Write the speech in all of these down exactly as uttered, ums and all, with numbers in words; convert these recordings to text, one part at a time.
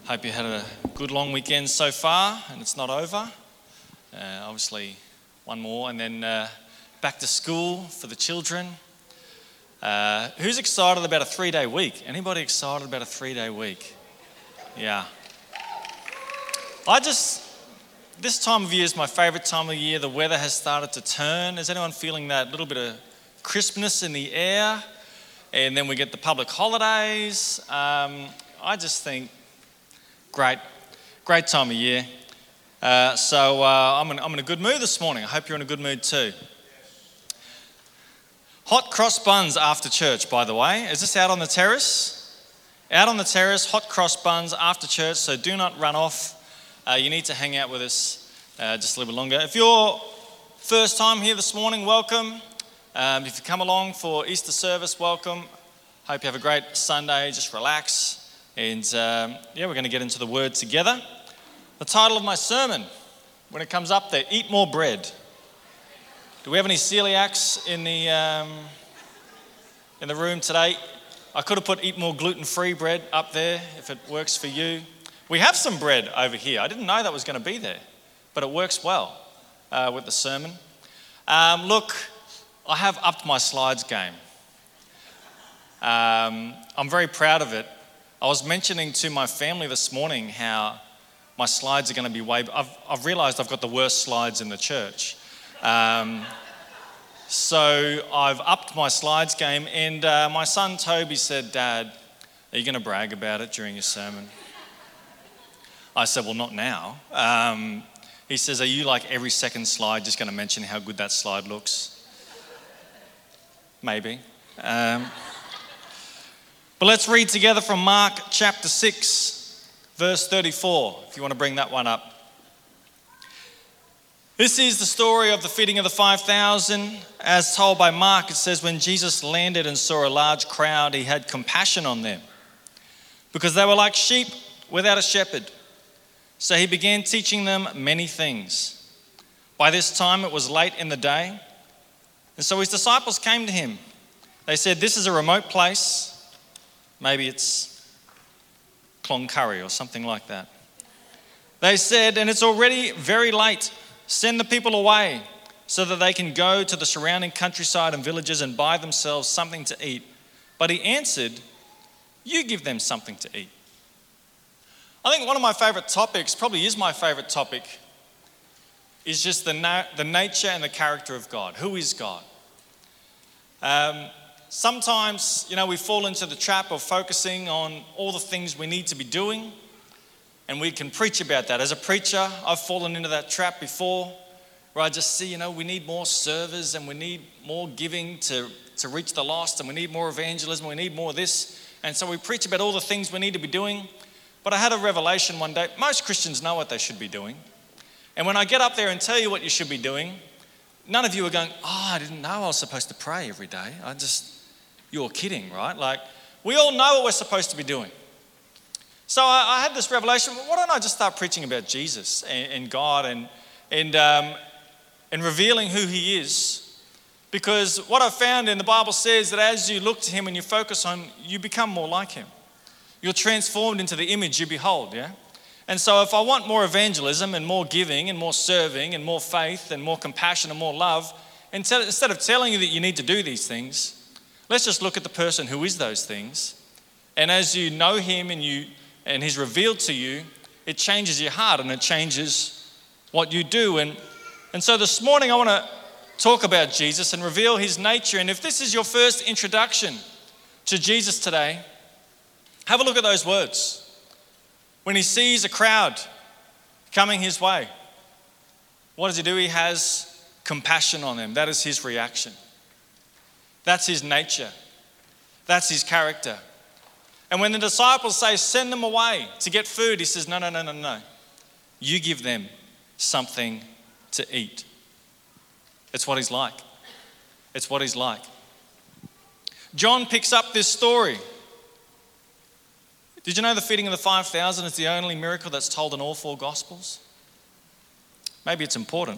Hope you had a good long weekend so far and it's not over. Uh, obviously one more and then uh, back to school for the children. Uh, who's excited about a three-day week? Anybody excited about a three-day week? Yeah. I just, this time of year is my favourite time of year. The weather has started to turn. Is anyone feeling that little bit of crispness in the air? And then we get the public holidays. Um, I just think, great, great time of year. Uh, so uh, I'm, in, I'm in a good mood this morning. I hope you're in a good mood too. Hot cross buns after church, by the way. Is this out on the terrace? Out on the terrace, hot cross buns after church, so do not run off. Uh, you need to hang out with us uh, just a little bit longer. If you're first time here this morning, welcome. Um, if you come along for Easter service, welcome. Hope you have a great Sunday, just relax. And um, yeah, we're going to get into the Word together. The title of my sermon, when it comes up there, Eat More Bread. Do we have any celiacs in the um, in the room today? I could have put Eat More Gluten-Free Bread up there if it works for you. We have some bread over here. I didn't know that was going to be there, but it works well uh, with the sermon. Um, look, I have upped my slides game. Um, I'm very proud of it. I was mentioning to my family this morning how my slides are going to be way... I've, I've realised I've got the worst slides in the church. Um, so I've upped my slides game, and uh, my son Toby said, "Dad, are you going to brag about it during your sermon?" I said, "Well, not now." Um, he says, "Are you like every second slide just going to mention how good that slide looks?" Maybe. Um, but let's read together from Mark chapter six, verse thirty-four, if you want to bring that one up. This is the story of the feeding of the five thousand. As told by Mark, it says, when Jesus landed and saw a large crowd, he had compassion on them because they were like sheep without a shepherd. So he began teaching them many things. By this time, it was late in the day. And so his disciples came to him. They said, "This is a remote place." Maybe it's Cloncurry or something like that. They said, "And it's already very late. Send the people away so that they can go to the surrounding countryside and villages and buy themselves something to eat." But he answered, "You give them something to eat." I think one of my favourite topics, probably is my favourite topic, is just the, na- the nature and the character of God. Who is God? Um, sometimes, you know, we fall into the trap of focusing on all the things we need to be doing, and we can preach about that. As a preacher, I've fallen into that trap before, where I just see, you know, we need more servers and we need more giving to, to reach the lost, and we need more evangelism, we need more of this. And so we preach about all the things we need to be doing. But I had a revelation one day. Most Christians know what they should be doing. And when I get up there and tell you what you should be doing, none of you are going, "Oh, I didn't know I was supposed to pray every day. I just, you're kidding, right?" Like, we all know what we're supposed to be doing. So I, I had this revelation, well, why don't I just start preaching about Jesus and, and God and, and, um, and revealing who he is? Because what I've found in the Bible says that as you look to him and you focus on him, you become more like him. You're transformed into the image you behold, yeah? And so if I want more evangelism and more giving and more serving and more faith and more compassion and more love, instead of telling you that you need to do these things, let's just look at the person who is those things. And as you know him and you and he's revealed to you, it changes your heart and it changes what you do. And, and so this morning I want to talk about Jesus and reveal his nature. And if this is your first introduction to Jesus today, have a look at those words. When he sees a crowd coming his way, what does he do? He has compassion on them. That is his reaction. That's his nature. That's his character. And when the disciples say, "Send them away to get food," he says, no, no, no, no, no. You give them something to eat. It's what he's like. It's what he's like. John picks up this story. Did you know the feeding of the five thousand is the only miracle that's told in all four Gospels? Maybe it's important.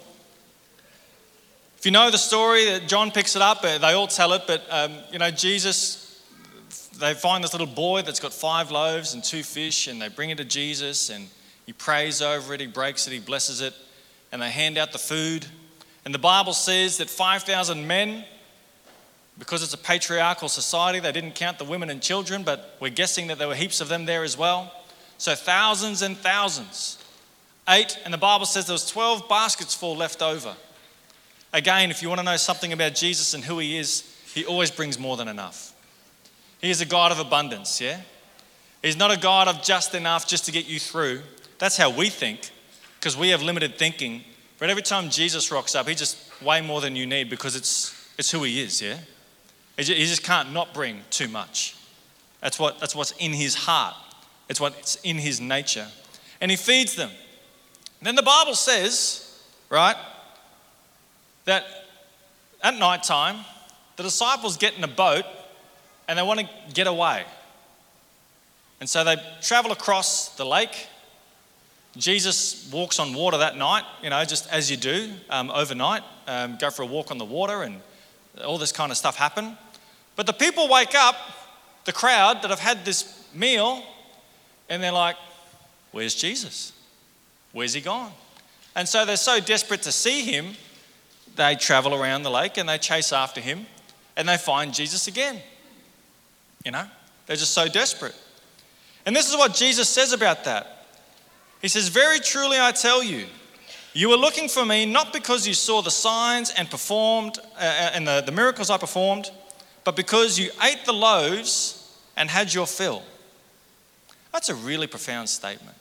If you know the story, that John picks it up, they all tell it, but um, you know, Jesus they find this little boy that's got five loaves and two fish, and they bring it to Jesus, and he prays over it, he breaks it, he blesses it, and they hand out the food. And the Bible says that five thousand men, because it's a patriarchal society, they didn't count the women and children, but we're guessing that there were heaps of them there as well. So thousands and thousands ate, and the Bible says there was twelve baskets full left over. Again, if you want to know something about Jesus and who he is, he always brings more than enough. He is a God of abundance, yeah? He's not a God of just enough just to get you through. That's how we think, because we have limited thinking. But every time Jesus rocks up, he's just way more than you need, because it's it's who he is, yeah? He just can't not bring too much. That's what that's what's in his heart. It's what's in his nature. And he feeds them. Then the Bible says, right, that at night time, the disciples get in a boat and they want to get away. And so they travel across the lake. Jesus walks on water that night, you know, just as you do um, overnight. Um, go for a walk on the water, and all this kind of stuff happen. But the people wake up, the crowd that have had this meal, and they're like, where's Jesus? Where's he gone? And so they're so desperate to see him, they travel around the lake and they chase after him, and they find Jesus again. You know, they're just so desperate. And this is what Jesus says about that. He says, very truly I tell you, you were looking for me not because you saw the signs and performed uh, and the, the miracles I performed, but because you ate the loaves and had your fill. That's a really profound statement.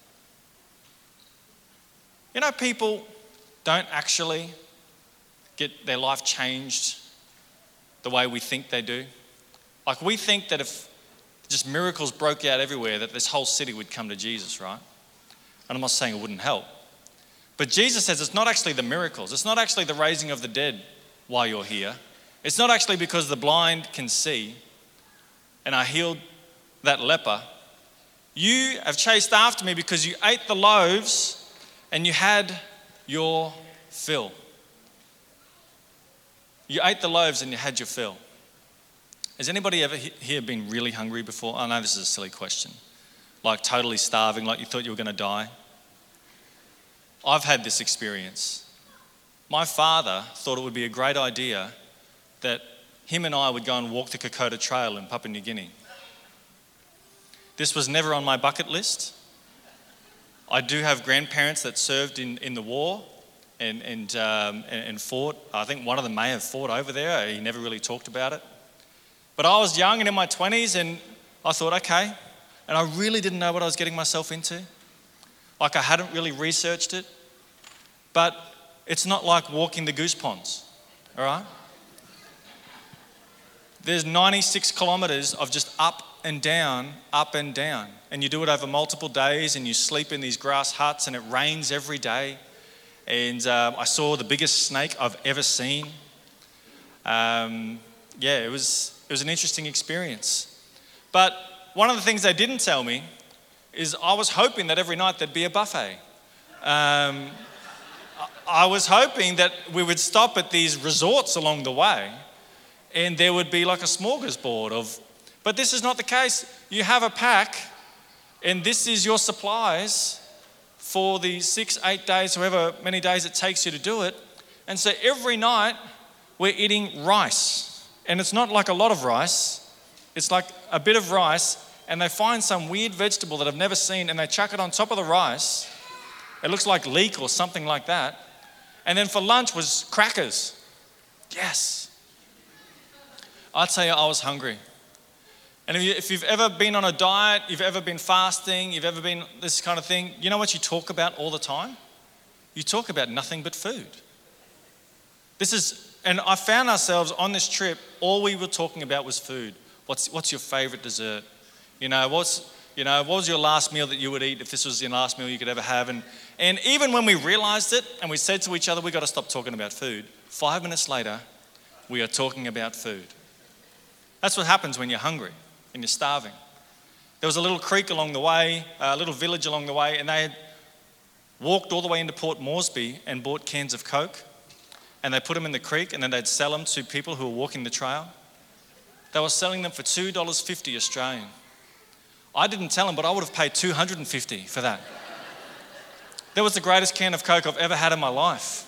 You know, people don't actually get their life changed the way we think they do. Like, we think that if just miracles broke out everywhere, that this whole city would come to Jesus, right? And I'm not saying it wouldn't help. But Jesus says it's not actually the miracles. It's not actually the raising of the dead while you're here. It's not actually because the blind can see and I healed that leper. You have chased after me because you ate the loaves and you had your fill. You ate the loaves and you had your fill. Has anybody ever here been really hungry before? I know this is a silly question. Like totally starving, like you thought you were going to die. I've had this experience. My father thought it would be a great idea that him and I would go and walk the Kokoda Trail in Papua New Guinea. This was never on my bucket list. I do have grandparents that served in, in the war and, and, um, and, and fought. I think one of them may have fought over there. He never really talked about it. But I was young and in my twenties, and I thought, okay. And I really didn't know what I was getting myself into. Like, I hadn't really researched it. But it's not like walking the goose ponds, all right? There's ninety-six kilometres of just up and down, up and down. And you do it over multiple days, and you sleep in these grass huts, and it rains every day. And um, I saw the biggest snake I've ever seen. Um, yeah, it was it was an interesting experience. But one of the things they didn't tell me is I was hoping that every night there'd be a buffet. Um, I was hoping that we would stop at these resorts along the way, and there would be like a smorgasbord of, but this is not the case. You have a pack, and this is your supplies for the six, eight days, however many days it takes you to do it. And so every night we're eating rice. And it's not like a lot of rice. It's like a bit of rice, and they find some weird vegetable that I've never seen, and they chuck it on top of the rice. It looks like leek or something like that. And then for lunch was crackers. Yes. I tell you, I was hungry. And if, you, if you've ever been on a diet, you've ever been fasting, you've ever been this kind of thing, you know what you talk about all the time? You talk about nothing but food. This is, and I found ourselves on this trip, all we were talking about was food. What's what's your favorite dessert? You know, what's you know, what was your last meal that you would eat if this was your last meal you could ever have? And and even when we realized it and we said to each other, we got to stop talking about food, five minutes later, we are talking about food. That's what happens when you're hungry and you're starving. There was a little creek along the way, a little village along the way, and they had walked all the way into Port Moresby and bought cans of Coke, and they put them in the creek, and then they'd sell them to people who were walking the trail. They were selling them for two dollars fifty Australian. I didn't tell him, but I would have paid two hundred fifty for that. That was the greatest can of Coke I've ever had in my life.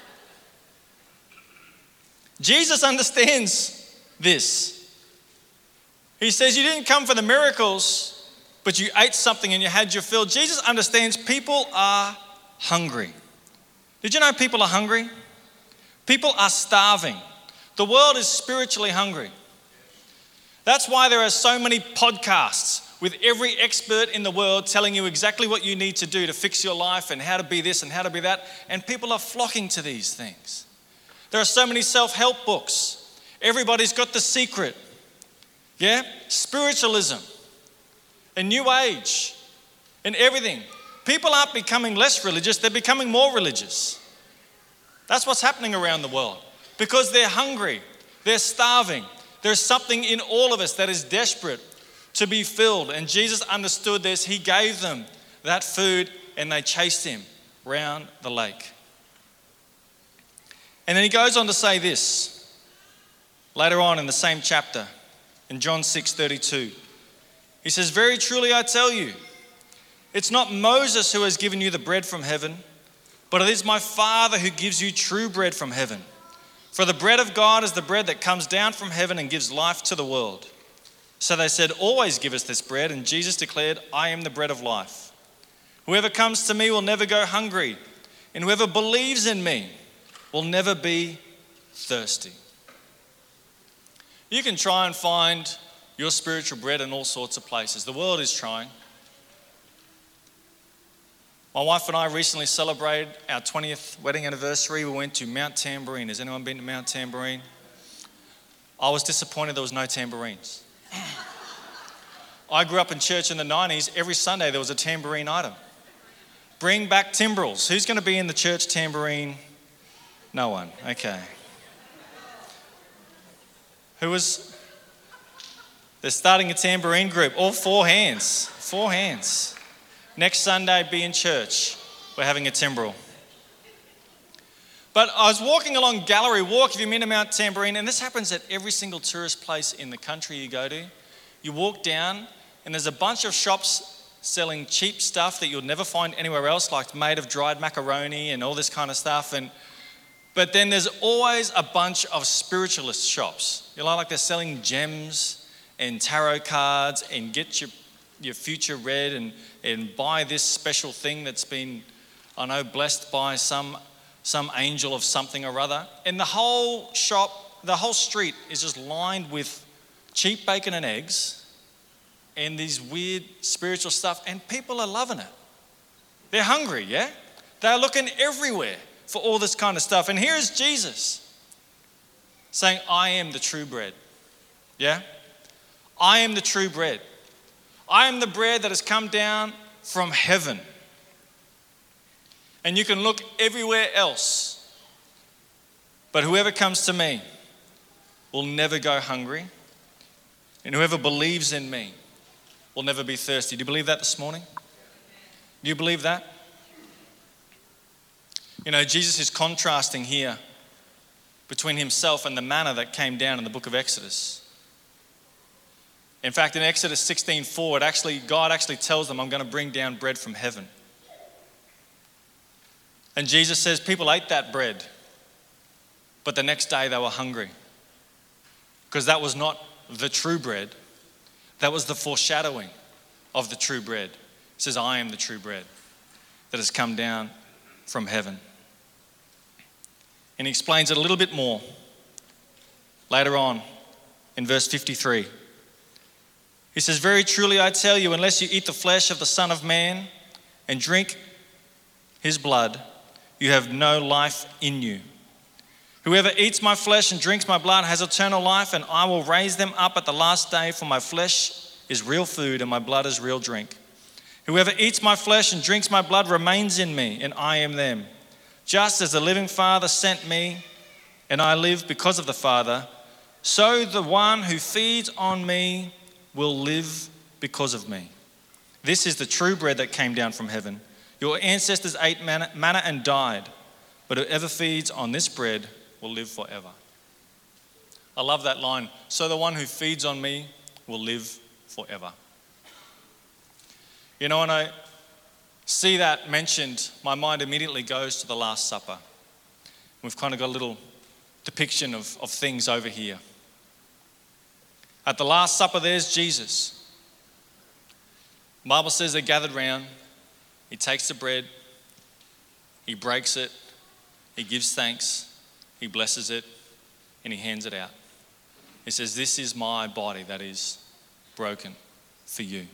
Jesus understands this. He says, you didn't come for the miracles, but you ate something and you had your fill. Jesus understands people are hungry. Did you know people are hungry? People are starving. The world is spiritually hungry. That's why there are so many podcasts with every expert in the world telling you exactly what you need to do to fix your life and how to be this and how to be that. And people are flocking to these things. There are so many self-help books. Everybody's got the secret. Yeah? Spiritualism and New Age and everything. People aren't becoming less religious, they're becoming more religious. That's what's happening around the world because they're hungry, they're starving. There's something in all of us that is desperate to be filled. And Jesus understood this. He gave them that food and they chased him round the lake. And then he goes on to say this later on in the same chapter in John six thirty-two. He says, very truly I tell you, it's not Moses who has given you the bread from heaven, but it is my Father who gives you true bread from heaven. For the bread of God is the bread that comes down from heaven and gives life to the world. So they said, always give us this bread. And Jesus declared, I am the bread of life. Whoever comes to me will never go hungry, and whoever believes in me will never be thirsty. You can try and find your spiritual bread in all sorts of places. The world is trying. My wife and I recently celebrated our twentieth wedding anniversary. We went to Mount Tamborine. Has anyone been to Mount Tamborine? I was disappointed there was no tambourines. I grew up in church in the nineties. Every Sunday there was a tambourine item. Bring back timbrels. Who's going to be in the church tambourine? No one. Okay. Who was? They're starting a tambourine group. All four hands. Four hands. Next Sunday, be in church. We're having a timbrel. But I was walking along Gallery Walk, if you've been to Mount Tamborine, and this happens at every single tourist place in the country you go to. You walk down, and there's a bunch of shops selling cheap stuff that you'll never find anywhere else, like made of dried macaroni and all this kind of stuff. And but then there's always a bunch of spiritualist shops. You know, like they're selling gems and tarot cards and get your your future read and, and buy this special thing that's been, I know, blessed by some some angel of something or other. And the whole shop, the whole street is just lined with cheap bacon and eggs and these weird spiritual stuff, and people are loving it. They're hungry, yeah? They're looking everywhere for all this kind of stuff. And here's Jesus saying, I am the true bread. Yeah? I am the true bread. I am the bread that has come down from heaven. And you can look everywhere else, but whoever comes to me will never go hungry, and whoever believes in me will never be thirsty. Do you believe that this morning? Do you believe that? You know, Jesus is contrasting here between himself and the manna that came down in the book of Exodus. In fact, in Exodus sixteen four, it actually, God actually tells them, I'm going to bring down bread from heaven. And Jesus says people ate that bread, but the next day they were hungry because that was not the true bread. That was the foreshadowing of the true bread. He says, I am the true bread that has come down from heaven. And he explains it a little bit more later on in verse fifty-three. He says, very truly I tell you, unless you eat the flesh of the Son of Man and drink his blood, you have no life in you. Whoever eats my flesh and drinks my blood has eternal life, and I will raise them up at the last day, for my flesh is real food and my blood is real drink. Whoever eats my flesh and drinks my blood remains in me, and I in them. Just as the living Father sent me, and I live because of the Father, so the one who feeds on me will live because of me. This is the true bread that came down from heaven. Your ancestors ate manna, manna and died, but whoever feeds on this bread will live forever. I love that line. So the one who feeds on me will live forever. You know, when I see that mentioned, my mind immediately goes to the Last Supper. We've kind of got a little depiction of, of things over here. At the Last Supper, there's Jesus. The Bible says they're gathered round. He takes the bread. He breaks it. He gives thanks. He blesses it. And he hands it out. He says, this is my body that is broken for you.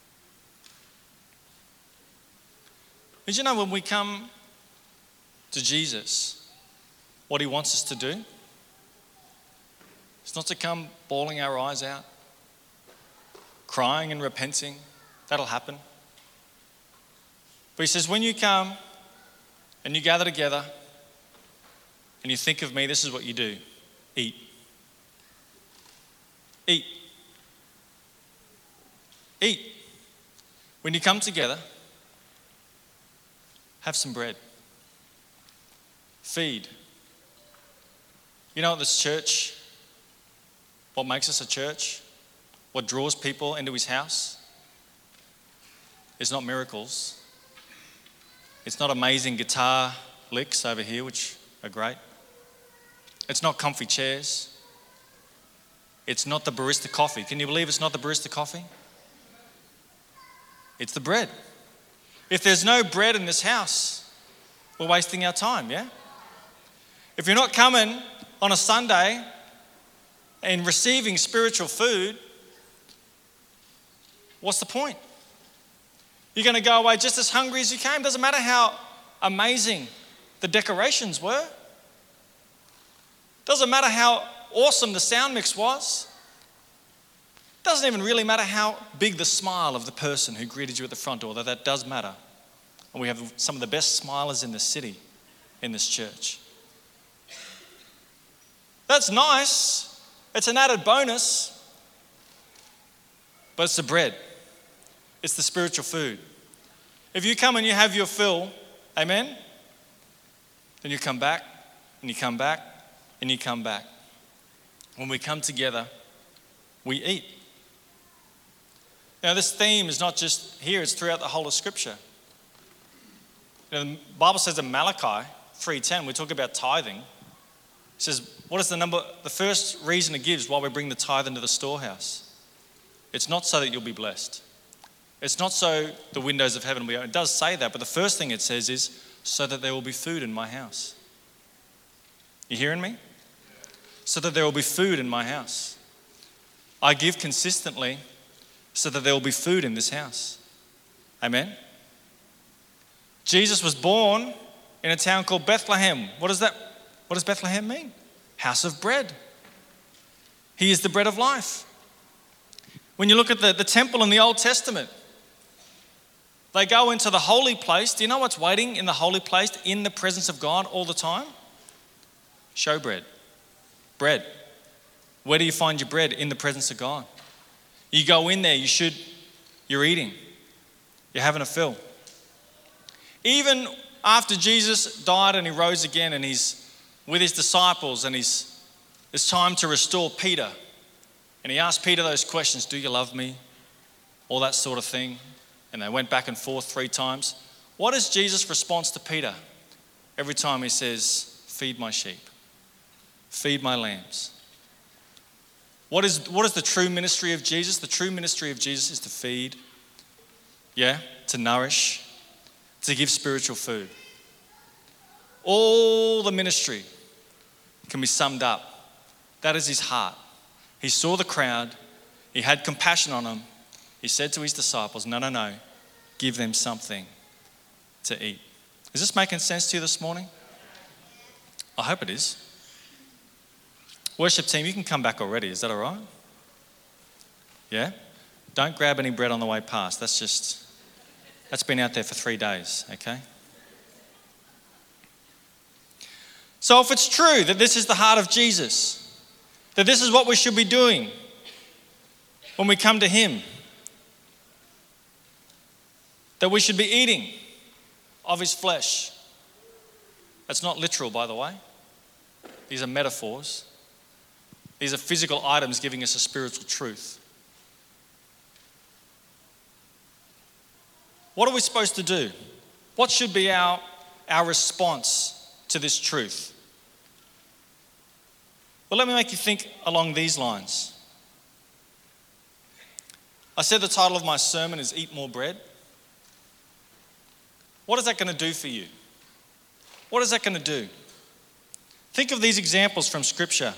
Did you know when we come to Jesus, what he wants us to do? It's not to come bawling our eyes out, crying and repenting. That'll happen. But he says, when you come and you gather together and you think of me, this is what you do. Eat. Eat. Eat. When you come together, have some bread. Feed. You know, at this church, what makes us a church, what draws people into his house, is not miracles. It's not amazing guitar licks over here, which are great. It's not comfy chairs. It's not the barista coffee. Can you believe it's not the barista coffee? It's the bread. If there's no bread in this house, we're wasting our time, yeah? If you're not coming on a Sunday and receiving spiritual food, what's the point? You're going to go away just as hungry as you came. Doesn't matter how amazing the decorations were. Doesn't matter how awesome the sound mix was. Doesn't even really matter how big the smile of the person who greeted you at the front door, though that does matter. And we have some of the best smilers in the city in this church. That's nice. It's an added bonus. But it's the bread. It's the spiritual food. If you come and you have your fill, amen, then you come back, and you come back, and you come back. When we come together, we eat. Now, this theme is not just here, it's throughout the whole of Scripture. You know, the Bible says in Malachi three ten, we talk about tithing. It says, what is the number, the first reason it gives why we bring the tithe into the storehouse? It's not so that you'll be blessed. It's not so the windows of heaven will be open. It does say that, but the first thing it says is, so that there will be food in my house. You hearing me? So that there will be food in my house. I give consistently so that there will be food in this house. Amen? Jesus was born in a town called Bethlehem. What does that, what does Bethlehem mean? House of bread. He is the bread of life. When you look at the, the temple in the Old Testament, they go into the holy place. Do you know what's waiting in the holy place in the presence of God all the time? Showbread. Bread. Where do you find your bread? In the presence of God. You go in there, you should, you're eating. You're having a fill. Even after Jesus died and he rose again and he's with his disciples and he's, it's time to restore Peter. And he asked Peter those questions, do you love me? All that sort of thing. And they went back and forth three times. What is Jesus' response to Peter? Every time he says, feed my sheep. Feed my lambs. What is, what is the true ministry of Jesus? The true ministry of Jesus is to feed, yeah, to nourish, to give spiritual food. All the ministry can be summed up. That is his heart. He saw the crowd. He had compassion on them. He said to his disciples, no, no, no, give them something to eat. Is this making sense to you this morning? I hope it is. Worship team, you can come back already. Is that all right? Yeah? Don't grab any bread on the way past. That's just, that's been out there for three days, okay? So if it's true that this is the heart of Jesus, that this is what we should be doing when we come to him, that we should be eating of his flesh. That's not literal, by the way. These are metaphors. These are physical items giving us a spiritual truth. What are we supposed to do? What should be our, our response to this truth? Well, let me make you think along these lines. I said the title of my sermon is Eat More Bread. What is that going to do for you? What is that going to do? Think of these examples from Scripture.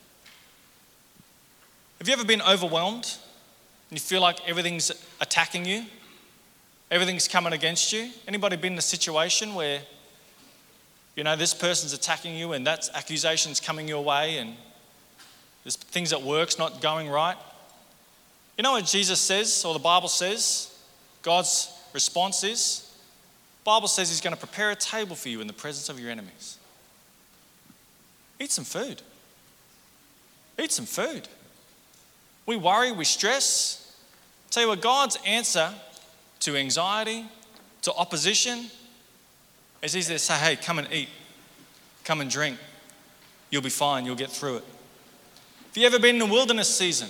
Have you ever been overwhelmed and you feel like everything's attacking you? Everything's coming against you? Anybody been in a situation where, you know, this person's attacking you and that accusation's coming your way and there's things at work's not going right? You know what Jesus says, or the Bible says, God's response is? The Bible says he's going to prepare a table for you in the presence of your enemies. Eat some food. Eat some food. We worry, we stress. Tell you what, God's answer to anxiety, to opposition, is easy to say, hey, come and eat. Come and drink. You'll be fine. You'll get through it. Have you ever been in a wilderness season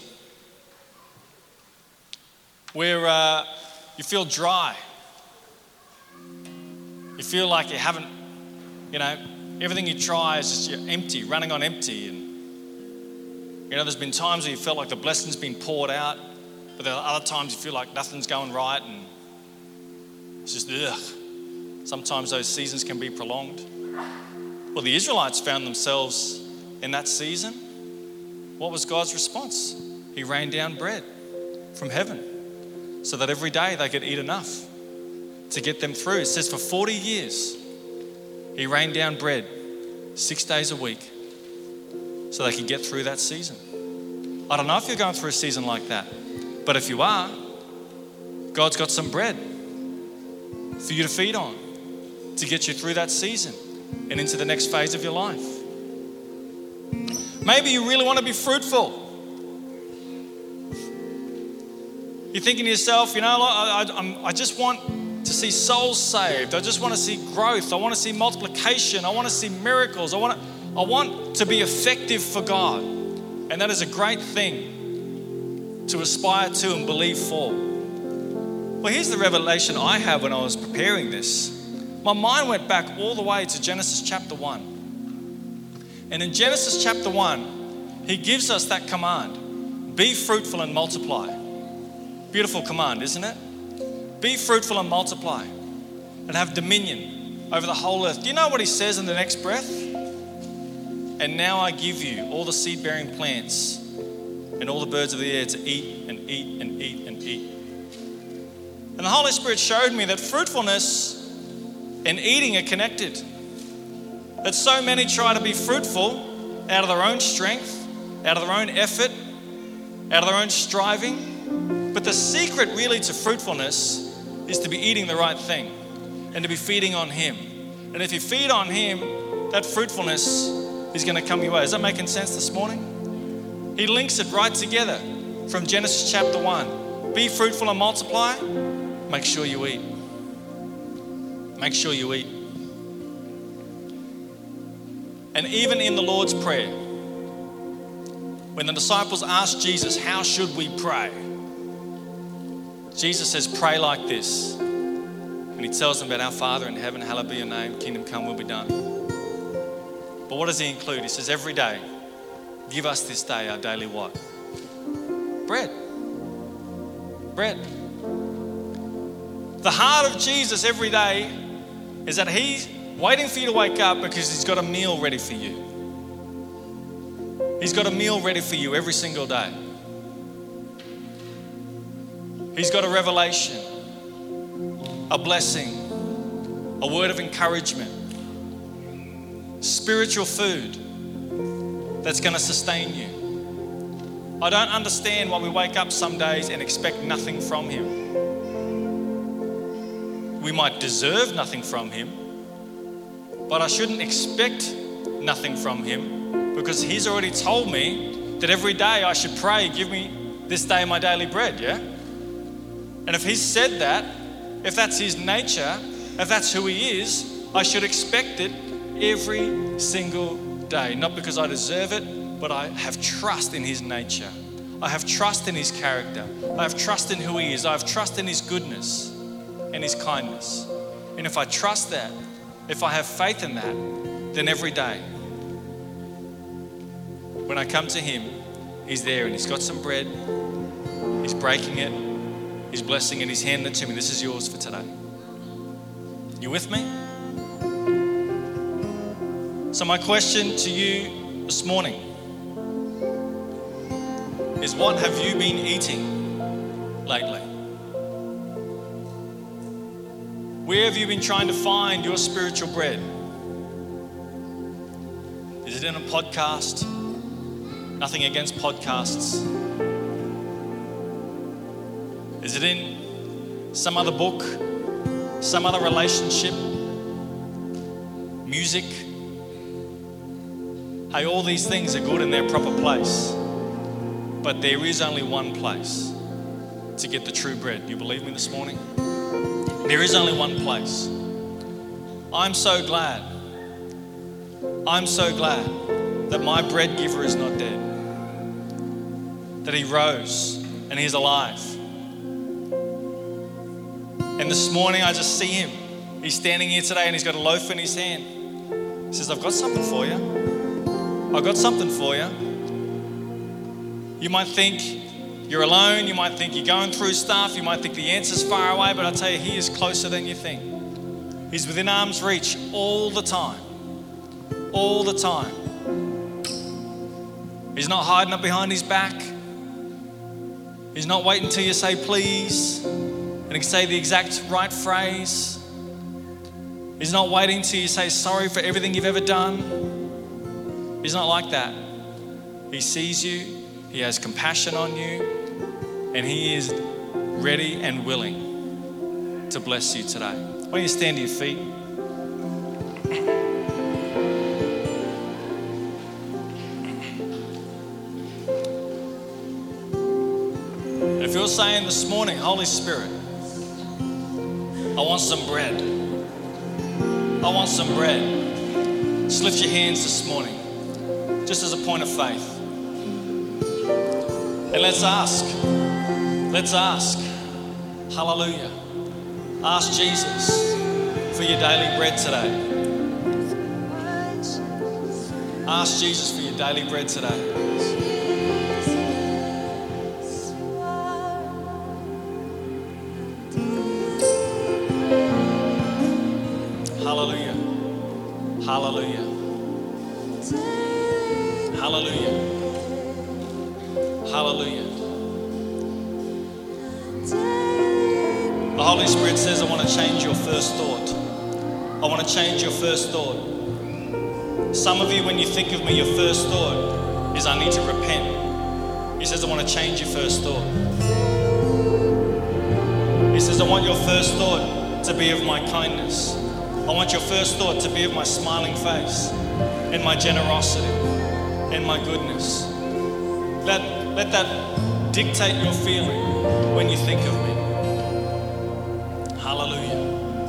where uh, you feel dry? You feel like you haven't, you know, everything you try is just you're empty, running on empty. And, you know, there's been times where you felt like the blessing's been poured out, but there are other times you feel like nothing's going right and it's just, ugh. Sometimes those seasons can be prolonged. Well, the Israelites found themselves in that season. What was God's response? He rained down bread from heaven so that every day they could eat enough to get them through. It says for forty years, he rained down bread six days a week so they could get through that season. I don't know if you're going through a season like that, but if you are, God's got some bread for you to feed on to get you through that season and into the next phase of your life. Maybe you really want to be fruitful. You're thinking to yourself, you know, I, I, I'm, I just want to see souls saved. I just want to see growth. I want to see multiplication. I want to see miracles. I want to, I want to be effective for God. And that is a great thing to aspire to and believe for. Well, here's the revelation I had when I was preparing this. My mind went back all the way to Genesis chapter one. And in Genesis chapter one, he gives us that command. Be fruitful and multiply. Beautiful command, isn't it? Be fruitful and multiply and have dominion over the whole earth. Do you know what he says in the next breath? And now I give you all the seed-bearing plants and all the birds of the air to eat and eat and eat and eat. And the Holy Spirit showed me that fruitfulness and eating are connected. That so many try to be fruitful out of their own strength, out of their own effort, out of their own striving. But the secret really to fruitfulness is to be eating the right thing and to be feeding on Him. And if you feed on Him, that fruitfulness is going to come your way. Is that making sense this morning? He links it right together from Genesis chapter one. Be fruitful and multiply. Make sure you eat. Make sure you eat. And even in the Lord's Prayer, when the disciples asked Jesus, how should we pray? Jesus says, pray like this. And he tells them about our Father in heaven, hallowed be your name, kingdom come, will be done. But what does he include? He says, every day, give us this day our daily what? Bread. Bread. The heart of Jesus every day is that he's waiting for you to wake up because he's got a meal ready for you. He's got a meal ready for you every single day. He's got a revelation, a blessing, a word of encouragement, spiritual food that's going to sustain you. I don't understand why we wake up some days and expect nothing from him. We might deserve nothing from him, but I shouldn't expect nothing from him because he's already told me that every day I should pray, give me this day my daily bread, yeah? And if he's said that, if that's his nature, if that's who he is, I should expect it every single day. Not because I deserve it, but I have trust in his nature. I have trust in his character. I have trust in who he is. I have trust in his goodness and his kindness. And if I trust that, if I have faith in that, then every day, when I come to him, he's there and he's got some bread, he's breaking it, he's blessing it, he's handing it to me. This is yours for today. You with me? So my question to you this morning is, what have you been eating lately? Where have you been trying to find your spiritual bread? Is it in a podcast? Nothing against podcasts. Is it in some other book? Some other relationship? Music? Hey, all these things are good in their proper place. But there is only one place to get the true bread. Do you believe me this morning? There is only one place. I'm so glad. I'm so glad that my bread giver is not dead. That he rose and he's alive. And this morning I just see him. He's standing here today and he's got a loaf in his hand. He says, I've got something for you. I've got something for you. You might think you're alone. You might think you're going through stuff. You might think the answer's far away, but I tell you, he is closer than you think. He's within arm's reach all the time. All the time. He's not hiding up behind his back. He's not waiting till you say please and he can say the exact right phrase. He's not waiting till you say sorry for everything you've ever done. He's not like that. He sees you. He has compassion on you, and he is ready and willing to bless you today. Why don't you stand to your feet? And if you're saying this morning, Holy Spirit, I want some bread. I want some bread. Just lift your hands this morning, just as a point of faith. And let's ask, let's ask, hallelujah. Ask Jesus for your daily bread today. Ask Jesus for your daily bread today. Hallelujah. Hallelujah. Hallelujah. Hallelujah. The Holy Spirit says, I want to change your first thought. I want to change your first thought. Some of you, when you think of me, your first thought is, I need to repent. He says, I want to change your first thought. He says, I want your first thought to be of my kindness. I want your first thought to be of my smiling face and my generosity and my goodness. Let Let that dictate your feeling when you think of me. Hallelujah.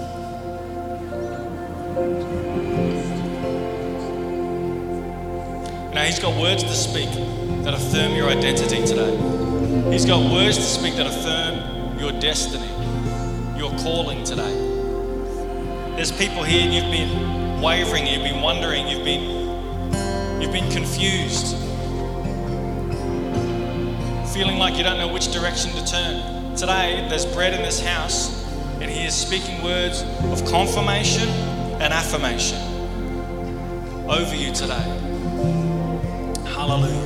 Now he's got words to speak that affirm your identity today. He's got words to speak that affirm your destiny, your calling today. There's people here and you've been wavering, you've been wondering, you've been, you've been confused. Feeling like you don't know which direction to turn. Today, there's bread in this house, and he is speaking words of confirmation and affirmation over you today. Hallelujah.